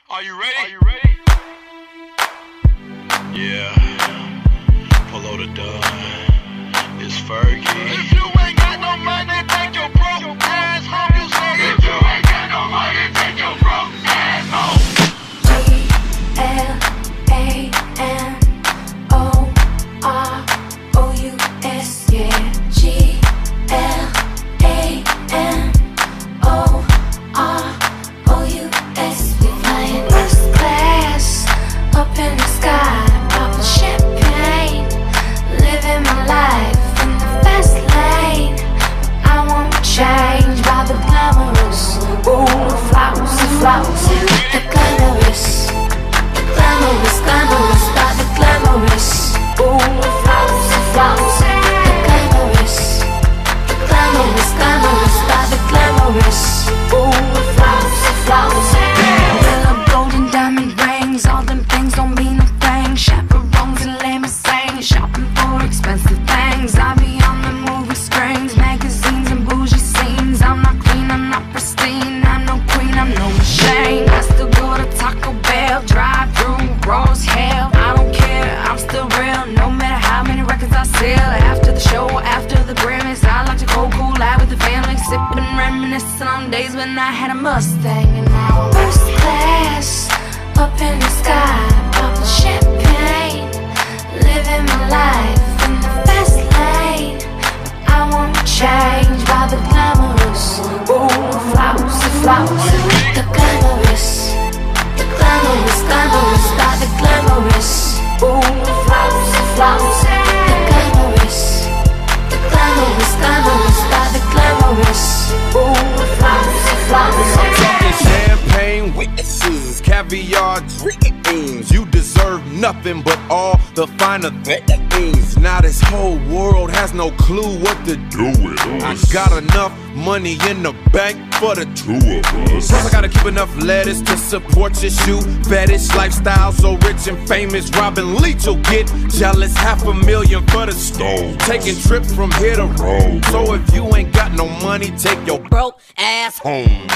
Are you ready? Are you ready? Yeah. Polo the Dunn. It's Fergie. If you ain't got no money, take your broke ass home. You say if you ain't got no money, take your broke ass home. G-L-A-N-O-R-O-U-S, yeah. G-L-A-N-O-R-O-U-S. We flying first class up in the sky, popping champagne, living my life in the fast lane. I won't change by the glamorous, ooh, flowers, the glamorous, glamorous, by the glamorous, ooh, flowers, the glamorous, glamorous, by the glamorous, ooh, flowers. Yellow, golden, diamond rings, all them things don't mean a thing. Chaperones and limousines, shopping for expensive things. I be on the movie screens, magazines and bougie scenes. I'm not clean, I'm not pristine, I'm no queen, I'm no machine. I still go to Taco Bell, drive through raw as hell. I don't care, I'm still real, no matter how many records I sell. After the show, after the Grammys, I like to go cool out with the family, sipping and reminiscing on days when I had a Mustang. And now I'm first class up in the sky, popping champagne, living my life in the fast lane. I won't change by the glamorous, ooh, flowers, the glamorous, by the glamorous, ooh, flowers, the glamorous, by the glamorous, ooh, flowers. I'm talking champagne witnesses, caviar dreams. You deserve nothing but all the finer things. Now this whole world has no clue what to do with us. I got enough money in the bank for the two of us. Plus I gotta keep enough lettuce to support your shoe fetish lifestyle. So rich and famous, Robin Leach will get jealous. $500,000 for the stove, taking trips from here to Rome. So if you ain't got no money, take your broke ass home.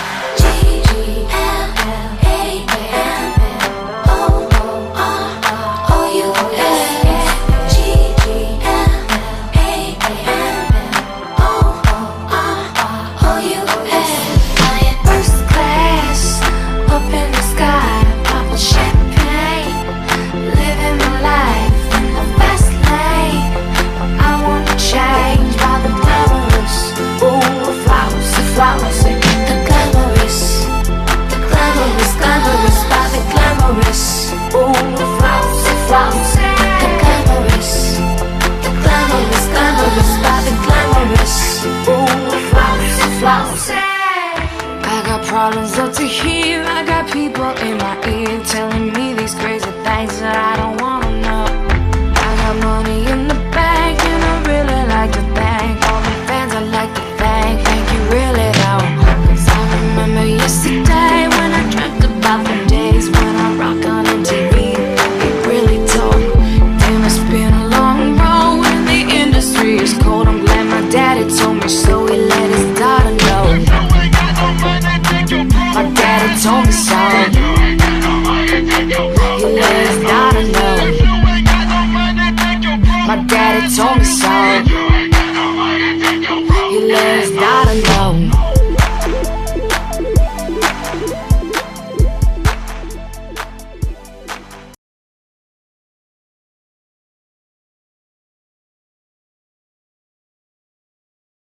I got problems up to here, I got people in my ear telling me these crazy things that I don't wanna know. I got money in the bank and I really like to thank all the fans. I like to thank you really though. 'Cause I remember yesterday when I dreamt about the days when I rock on MTV. It really told. Damn, it's been a long road and the industry is cold. I'm glad my daddy told me so, he let his daughter know. My daddy told me so.